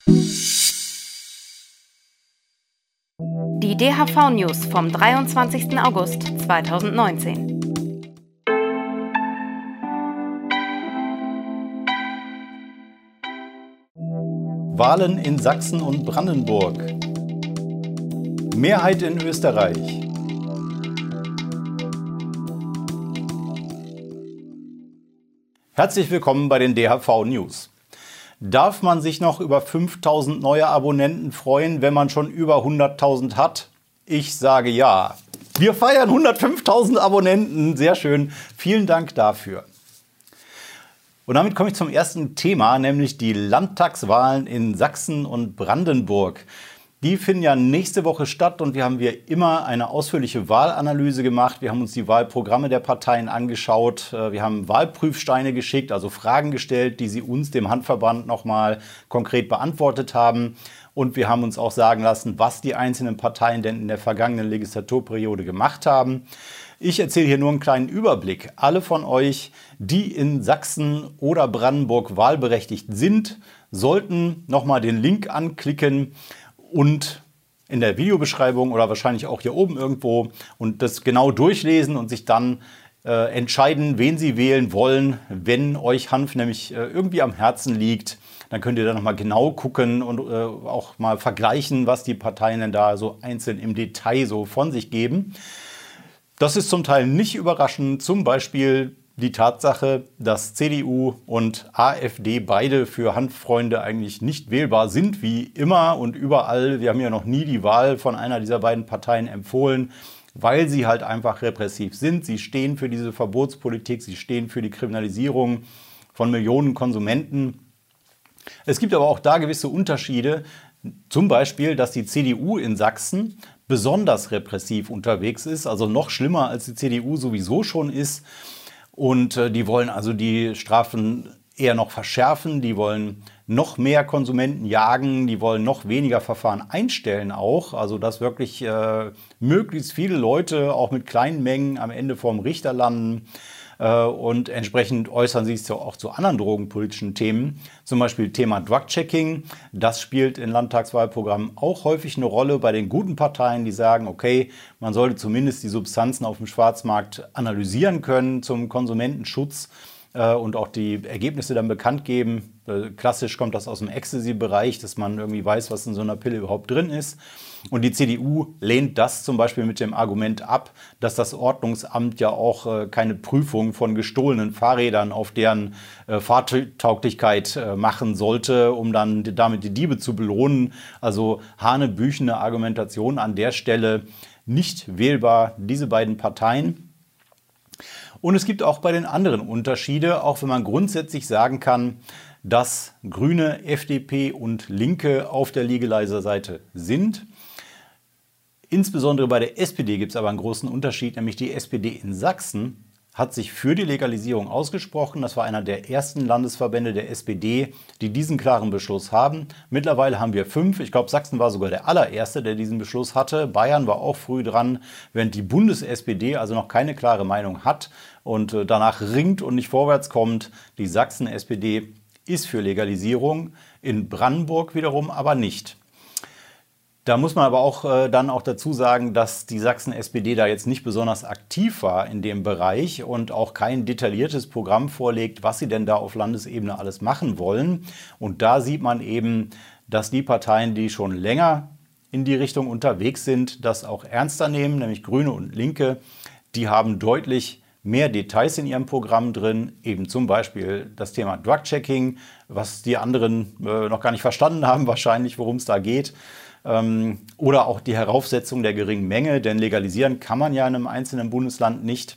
Die DHV-News vom 23. August 2019. Wahlen in Sachsen und Brandenburg. Mehrheit in Österreich. Herzlich willkommen bei den DHV-News. Darf man sich noch über 5.000 neue Abonnenten freuen, wenn man schon über 100.000 hat? Ich sage ja. Wir feiern 105.000 Abonnenten. Sehr schön. Vielen Dank dafür. Und damit komme ich zum ersten Thema, nämlich die Landtagswahlen in Sachsen und Brandenburg. Die finden ja nächste Woche statt und wir haben wie immer eine ausführliche Wahlanalyse gemacht. Wir haben uns die Wahlprogramme der Parteien angeschaut. Wir haben Wahlprüfsteine geschickt, also Fragen gestellt, die sie uns, dem Handverband, nochmal konkret beantwortet haben. Und wir haben uns auch sagen lassen, was die einzelnen Parteien denn in der vergangenen Legislaturperiode gemacht haben. Ich erzähle hier nur einen kleinen Überblick. Alle von euch, die in Sachsen oder Brandenburg wahlberechtigt sind, sollten nochmal den Link anklicken und in der Videobeschreibung oder wahrscheinlich auch hier oben irgendwo und das genau durchlesen und sich dann entscheiden, wen sie wählen wollen. Wenn euch Hanf nämlich irgendwie am Herzen liegt, dann könnt ihr da nochmal genau gucken und auch mal vergleichen, was die Parteien denn da so einzeln im Detail so von sich geben. Das ist zum Teil nicht überraschend, zum Beispiel die Tatsache, dass CDU und AfD beide für Hanffreunde eigentlich nicht wählbar sind, wie immer und überall. Wir haben ja noch nie die Wahl von einer dieser beiden Parteien empfohlen, weil sie halt einfach repressiv sind. Sie stehen für diese Verbotspolitik, sie stehen für die Kriminalisierung von Millionen Konsumenten. Es gibt aber auch da gewisse Unterschiede, zum Beispiel, dass die CDU in Sachsen besonders repressiv unterwegs ist, also noch schlimmer als die CDU sowieso schon ist. Und die wollen also die Strafen eher noch verschärfen, die wollen noch mehr Konsumenten jagen, die wollen noch weniger Verfahren einstellen auch. Also dass wirklich möglichst viele Leute auch mit kleinen Mengen am Ende vorm Richter landen. Und entsprechend äußern sie sich auch zu anderen drogenpolitischen Themen, zum Beispiel Thema Drug-Checking. Das spielt in Landtagswahlprogrammen auch häufig eine Rolle bei den guten Parteien, die sagen, okay, man sollte zumindest die Substanzen auf dem Schwarzmarkt analysieren können zum Konsumentenschutz und auch die Ergebnisse dann bekannt geben. Klassisch kommt das aus dem Ecstasy-Bereich, dass man irgendwie weiß, was in so einer Pille überhaupt drin ist. Und die CDU lehnt das zum Beispiel mit dem Argument ab, dass das Ordnungsamt ja auch keine Prüfung von gestohlenen Fahrrädern auf deren Fahrtauglichkeit machen sollte, um dann damit die Diebe zu belohnen. Also hanebüchene Argumentation an der Stelle, nicht wählbar, diese beiden Parteien. Und es gibt auch bei den anderen Unterschiede, auch wenn man grundsätzlich sagen kann, dass Grüne, FDP und Linke auf der Legalizer-Seite sind. Insbesondere bei der SPD gibt es aber einen großen Unterschied, nämlich die SPD in Sachsen hat sich für die Legalisierung ausgesprochen. Das war einer der ersten Landesverbände der SPD, die diesen klaren Beschluss haben. Mittlerweile haben wir 5. Ich glaube, Sachsen war sogar der allererste, der diesen Beschluss hatte. Bayern war auch früh dran, während die Bundes-SPD also noch keine klare Meinung hat und danach ringt und nicht vorwärts kommt. Die Sachsen-SPD ist für Legalisierung, in Brandenburg wiederum aber nicht. Da muss man aber auch dann auch dazu sagen, dass die Sachsen-SPD da jetzt nicht besonders aktiv war in dem Bereich und auch kein detailliertes Programm vorlegt, was sie denn da auf Landesebene alles machen wollen. Und da sieht man eben, dass die Parteien, die schon länger in die Richtung unterwegs sind, das auch ernster nehmen, nämlich Grüne und Linke, die haben deutlich mehr Details in ihrem Programm drin, eben zum Beispiel das Thema Drug-Checking, was die anderen noch gar nicht verstanden haben, wahrscheinlich, worum es da geht. Oder auch die Heraufsetzung der geringen Menge, denn legalisieren kann man ja in einem einzelnen Bundesland nicht.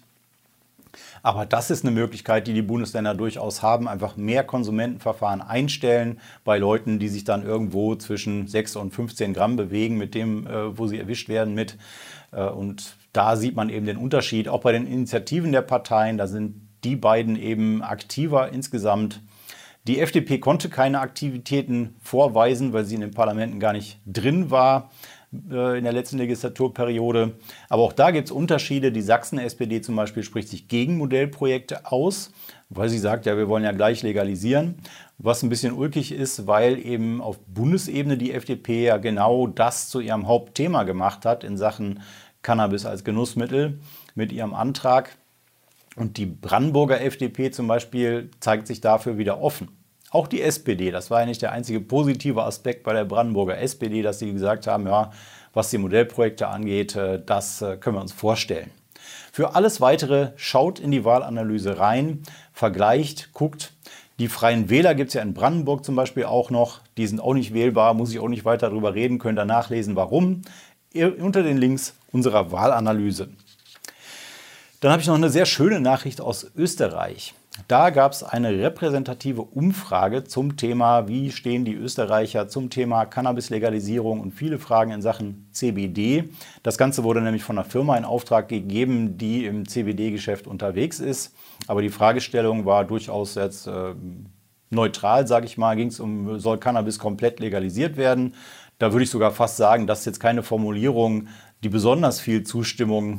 Aber das ist eine Möglichkeit, die die Bundesländer durchaus haben, einfach mehr Konsumentenverfahren einstellen bei Leuten, die sich dann irgendwo zwischen 6 und 15 Gramm bewegen mit dem, wo sie erwischt werden mit. Und da sieht man eben den Unterschied. Auch bei den Initiativen der Parteien, da sind die beiden eben aktiver insgesamt. Die FDP konnte keine Aktivitäten vorweisen, weil sie in den Parlamenten gar nicht drin war in der letzten Legislaturperiode. Aber auch da gibt es Unterschiede. Die Sachsen-SPD zum Beispiel spricht sich gegen Modellprojekte aus. weil sie sagt, ja, wir wollen ja gleich legalisieren. Was ein bisschen ulkig ist, weil eben auf Bundesebene die FDP ja genau das zu ihrem Hauptthema gemacht hat in Sachen Cannabis als Genussmittel mit ihrem Antrag. Und die Brandenburger FDP zum Beispiel zeigt sich dafür wieder offen. Auch die SPD, das war ja nicht der einzige positive Aspekt bei der Brandenburger SPD, dass sie gesagt haben, ja, was die Modellprojekte angeht, das können wir uns vorstellen. Für alles Weitere schaut in die Wahlanalyse rein, vergleicht, guckt. Die Freien Wähler gibt es ja in Brandenburg zum Beispiel auch noch. Die sind auch nicht wählbar, muss ich auch nicht weiter darüber reden, könnt ihr nachlesen, warum. Unter den Links unserer Wahlanalyse. Dann habe ich noch eine sehr schöne Nachricht aus Österreich. Da gab es eine repräsentative Umfrage zum Thema, wie stehen die Österreicher zum Thema Cannabis-Legalisierung und viele Fragen in Sachen CBD. Das Ganze wurde nämlich von einer Firma in Auftrag gegeben, die im CBD-Geschäft unterwegs ist. Aber die Fragestellung war durchaus jetzt neutral, sage ich mal. Ging es um, soll Cannabis komplett legalisiert werden? Da würde ich sogar fast sagen, das ist jetzt keine Formulierung, die besonders viel Zustimmung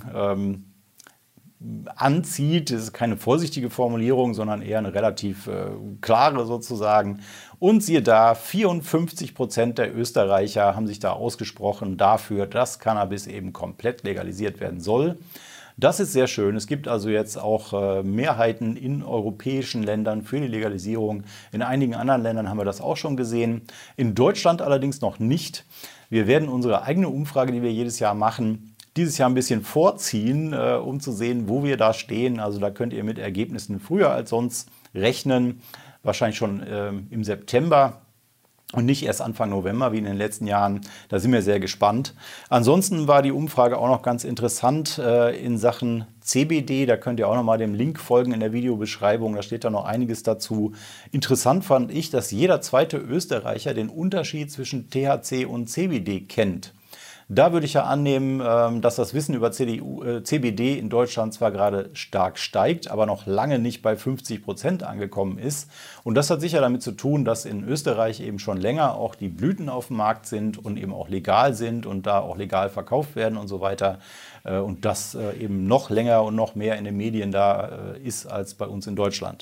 anzieht. Das ist keine vorsichtige Formulierung, sondern eher eine relativ klare sozusagen. Und siehe da, 54% der Österreicher haben sich da ausgesprochen dafür, dass Cannabis eben komplett legalisiert werden soll. Das ist sehr schön. Es gibt also jetzt auch Mehrheiten in europäischen Ländern für die Legalisierung. In einigen anderen Ländern haben wir das auch schon gesehen. In Deutschland allerdings noch nicht. Wir werden unsere eigene Umfrage, die wir jedes Jahr machen, dieses Jahr ein bisschen vorziehen, um zu sehen, wo wir da stehen. Also da könnt ihr mit Ergebnissen früher als sonst rechnen, wahrscheinlich schon im September und nicht erst Anfang November wie in den letzten Jahren. Da sind wir sehr gespannt. Ansonsten war die Umfrage auch noch ganz interessant in Sachen CBD. Da könnt ihr auch noch mal dem Link folgen in der Videobeschreibung. Da steht da noch einiges dazu. Interessant fand ich, dass jeder zweite Österreicher den Unterschied zwischen THC und CBD kennt. Da würde ich ja annehmen, dass das Wissen über CBD in Deutschland zwar gerade stark steigt, aber noch lange nicht bei 50% angekommen ist. Und das hat sicher damit zu tun, dass in Österreich eben schon länger auch die Blüten auf dem Markt sind und eben auch legal sind und da auch legal verkauft werden und so weiter. Und das eben noch länger und noch mehr in den Medien da ist als bei uns in Deutschland.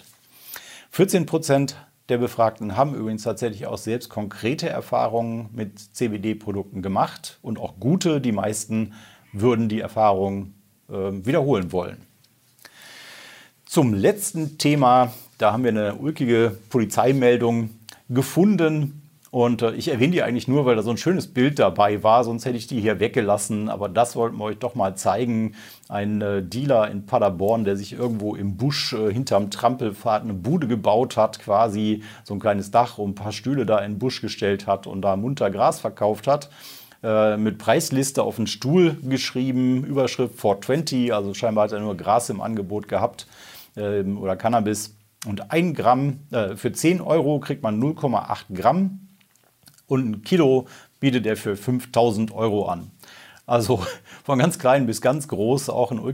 14% der Befragten haben übrigens tatsächlich auch selbst konkrete Erfahrungen mit CBD-Produkten gemacht und auch gute. Die meisten würden die Erfahrung wiederholen wollen. Zum letzten Thema, da haben wir eine ulkige Polizeimeldung gefunden. Und ich erwähne die eigentlich nur, weil da so ein schönes Bild dabei war, sonst hätte ich die hier weggelassen. Aber das wollten wir euch doch mal zeigen. Ein Dealer in Paderborn, der sich irgendwo im Busch hinterm Trampelpfad eine Bude gebaut hat, quasi so ein kleines Dach und ein paar Stühle da in den Busch gestellt hat und da munter Gras verkauft hat. Mit Preisliste auf den Stuhl geschrieben, Überschrift 420, also scheinbar hat er nur Gras im Angebot gehabt oder Cannabis. Und 1 Gramm, für 10 Euro kriegt man 0,8 Gramm. Und ein Kilo bietet er für 5.000 Euro an. Also von ganz klein bis ganz groß, auch ein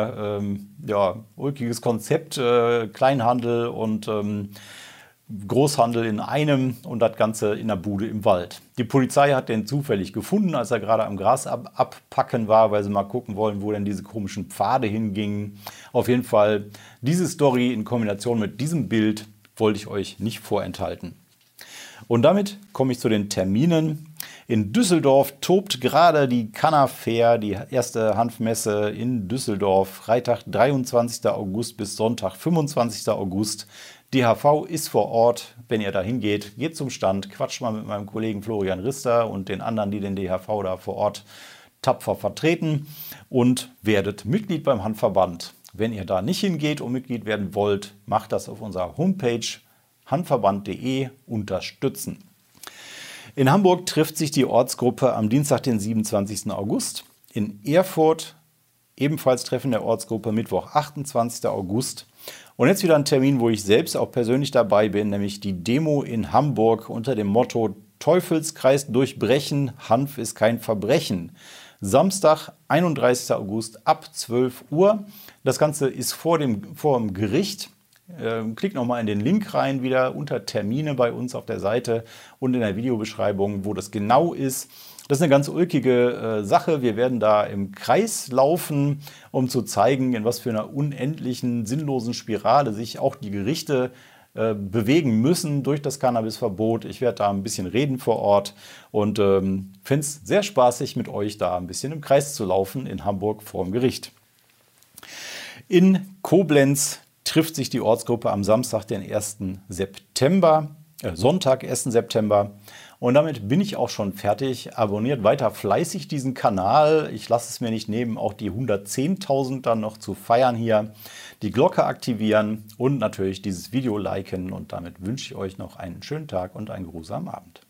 ulkiges Konzept, Kleinhandel und Großhandel in einem und das Ganze in der Bude im Wald. Die Polizei hat den zufällig gefunden, als er gerade am Gras abpacken war, weil sie mal gucken wollen, wo denn diese komischen Pfade hingingen. Auf jeden Fall, diese Story in Kombination mit diesem Bild wollte ich euch nicht vorenthalten. Und damit komme ich zu den Terminen. In Düsseldorf tobt gerade die Canna-Fair, die erste Hanfmesse in Düsseldorf, Freitag 23. August bis Sonntag 25. August. DHV ist vor Ort. Wenn ihr da hingeht, geht zum Stand, quatscht mal mit meinem Kollegen Florian Rister und den anderen, die den DHV da vor Ort tapfer vertreten und werdet Mitglied beim Hanfverband. Wenn ihr da nicht hingeht und Mitglied werden wollt, macht das auf unserer Homepage hanfverband.de unterstützen. In Hamburg trifft sich die Ortsgruppe am Dienstag, den 27. August. In Erfurt ebenfalls Treffen der Ortsgruppe Mittwoch, 28. August. Und jetzt wieder ein Termin, wo ich selbst auch persönlich dabei bin, nämlich die Demo in Hamburg unter dem Motto Teufelskreis durchbrechen, Hanf ist kein Verbrechen. Samstag, 31. August ab 12 Uhr. Das Ganze ist vor dem Gericht Klickt nochmal in den Link rein, wieder unter Termine bei uns auf der Seite und in der Videobeschreibung, wo das genau ist. Das ist eine ganz ulkige Sache. Wir werden da im Kreis laufen, um zu zeigen, in was für einer unendlichen, sinnlosen Spirale sich auch die Gerichte bewegen müssen durch das Cannabisverbot. Ich werde da ein bisschen reden vor Ort und finde es sehr spaßig, mit euch da ein bisschen im Kreis zu laufen in Hamburg vorm Gericht. In Koblenz trifft sich die Ortsgruppe am Samstag, den 1. September, Sonntag, 1. September. Und damit bin ich auch schon fertig. Abonniert weiter fleißig diesen Kanal. Ich lasse es mir nicht nehmen, auch die 110.000 dann noch zu feiern hier. Die Glocke aktivieren und natürlich dieses Video liken. Und damit wünsche ich euch noch einen schönen Tag und einen geruhsamen Abend.